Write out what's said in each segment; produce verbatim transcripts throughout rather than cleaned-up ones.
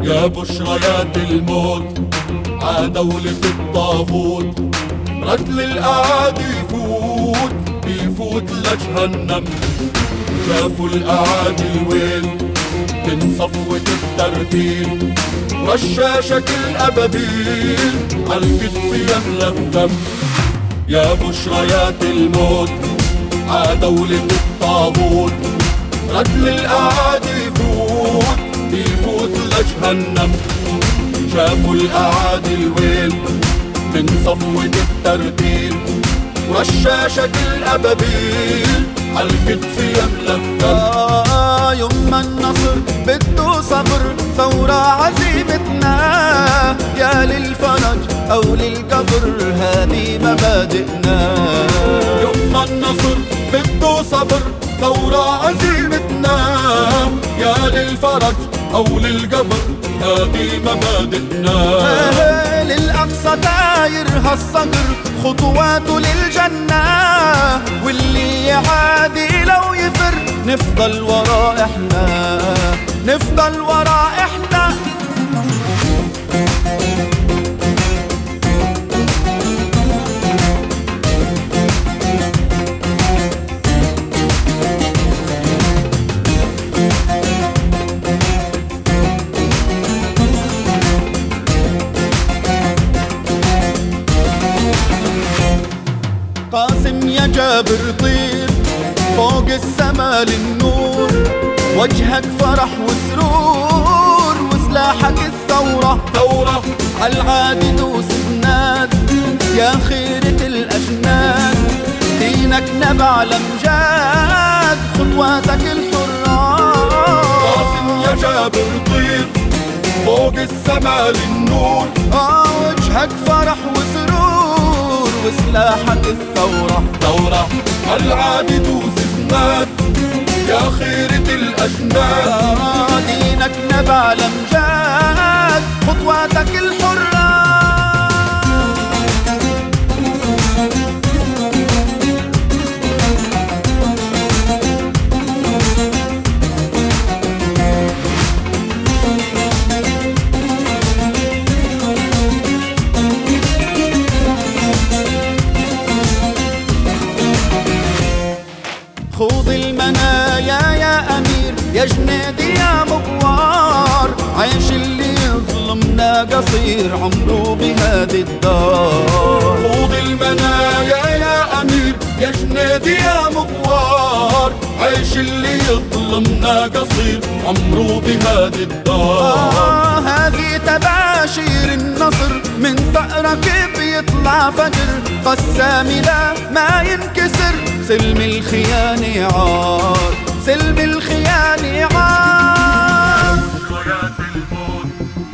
يا بشريات الموت عدولة الطاغوت، رجل الأعادي يفوت بيفوت لجهنم. شافوا الأعادي الويل من صفوة الترتيل، رشاشة الأبابيل عالكتف يملى الدم. يا بشريات الموت عدولة الطاغوت، رجل الأعادي يفوت بيفوت لجهنم. شافوا الأعادي الويل من صفوة الترتيل، رشاشة الأبابيل عالكتف يملى الدم. آه يما النصر بده صبر، ثورة عزيمتنا يا للفرج أو للقبر، هذه مبادئنا. يما النصر بده صبر، ثورة عزيمتنا يا للفرج أو للقبر، هذه مبادئنا. للأقصى دايرها الصقر، خطواته للجنة، واللي يعادي لو يفر نفضل ورا احنا، نفضل ورا احنا. قاسم يا جابر طير فوق السما للنور، وجهك فرح وسرور وسلاحك الثورة. ثورة عالعادي دوس زناد يا خيرة الأجناد، دينك نبع لمجاد خطواتك الحرات. قاسم يا جابر طير فوق السما للنور، آه وجهك فرح وسرور وسلاحك الثورة. ثورة عالعادي دوس زناد يا خيرة الأجناد، آه دينك نبع لمجاد خطواتك الحرة. خوض المنايا يا أمير، يا جنيدي يا مغوار، عيش اللي يظلمنا قصير عمره بهذه الدار. خوض المنايا يا أمير، يا جنيدي يا مغوار، عيش اللي يظلمنا قصير عمره بهذه الدار. آه هذه تباشير النصر، من ثأرك بيطلع فجر، قسام لا ما ينكسر، سلم الخيانة عار، سلم الخيانة عار. بشريات الموت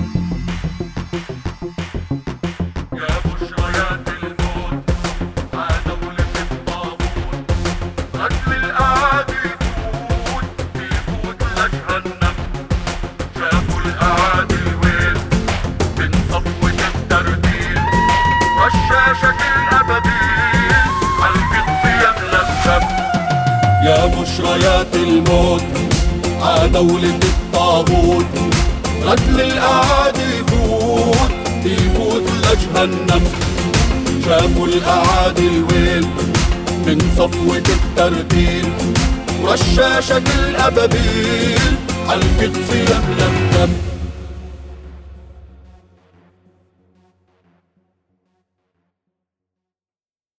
يا بشريات الموت عدولة الطاغوت، رجل الأعادي يفوت بيفوت لجهنم. شافوا الأعادي الويل من صفوة الترتيل، رشاشة الأبابيل عالكتف يملى الدم. يا بشريات الموت عدولة الطاغوت، رجل الأعادي يفوت بيفوت لجهنم. شافوا الأعادي الويل من صفوة الترتيل، رشاشة الأبابيل عالكتف يملى الدم.